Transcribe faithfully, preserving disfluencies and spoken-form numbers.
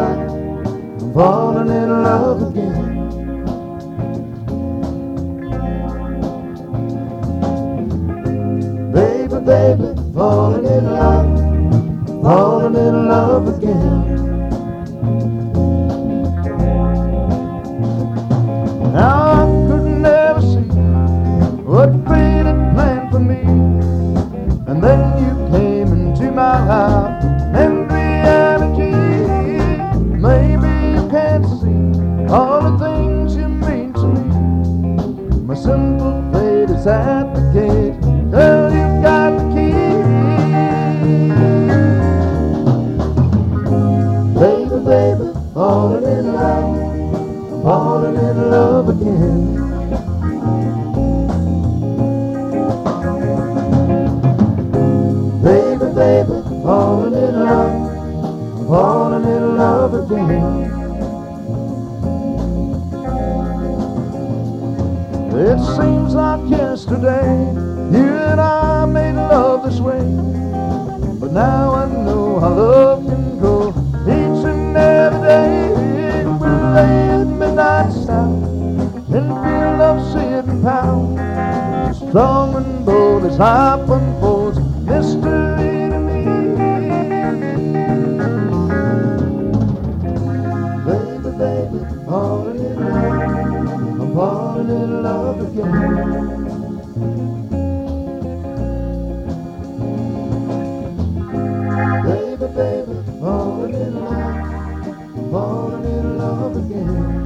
love, I'm falling in love again. Baby, baby, falling in love, falling in love again. Now I could never see what fate had planned for me, and then you came into my life and reality. Maybe you can't see all the things you mean to me. My simple fate is at the gate. Girl, you've got the key. Baby, baby, falling in love, falling in love again. Baby, baby, falling in love, falling in love again. It seems like yesterday you and I made love this way, but now I know how love can go each and every day. We'll lay at midnight south and feel love sitting pound, strong and bold as life unfolds, mystery to me. Baby, baby, falling in love, I'm falling in love again. Baby, baby, falling in love, falling in love again.